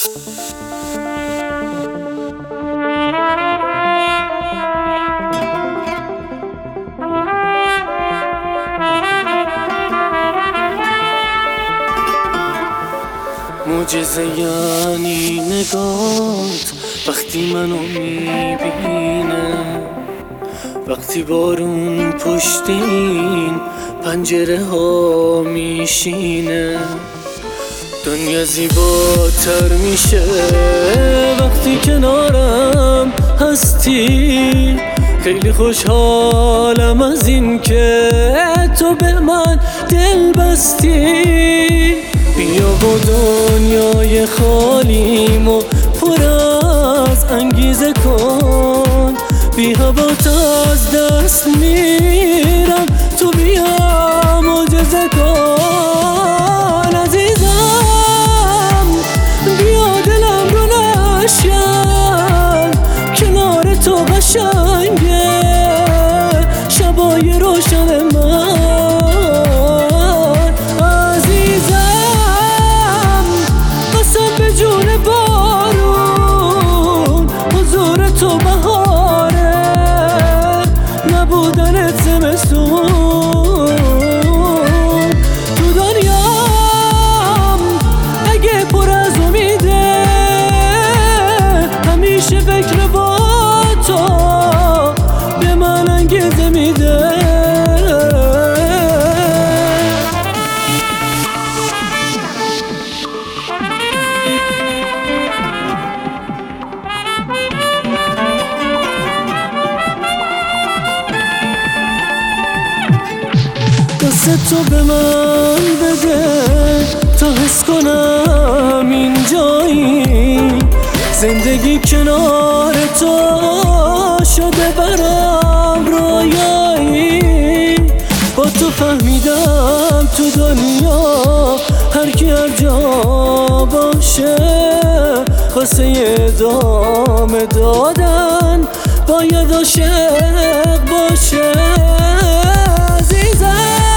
معجزه یعنی نگات وقتی منو میبینه، وقتی بارون پشت این پنجره ها میشینه. دنیا زیباتر میشه وقتی کنارم هستی. خیلی خوشحالم از این که تو به من دل بستی. بیا با دنیای خالیمو پر از انگیزه کن. بی هوات از دست میرم، تو بیا معجزه کن. عزیزم بیا دلم رو نشکن، کنار تو قشنگه شبای روشن من. تو بهاره نبودنت زمستون. تو دنیام اگه پر از امیده، همیشه فکر با تو به من انگیزه میده. دست تو به من بده تا حس کنم اینجایی. زندگی کنار تو شده برام رویایی. با تو فهمیدم تو دنیا هر کی هر جا باشه، واسه ادامه دادن باید عاشق باشه. عزیزم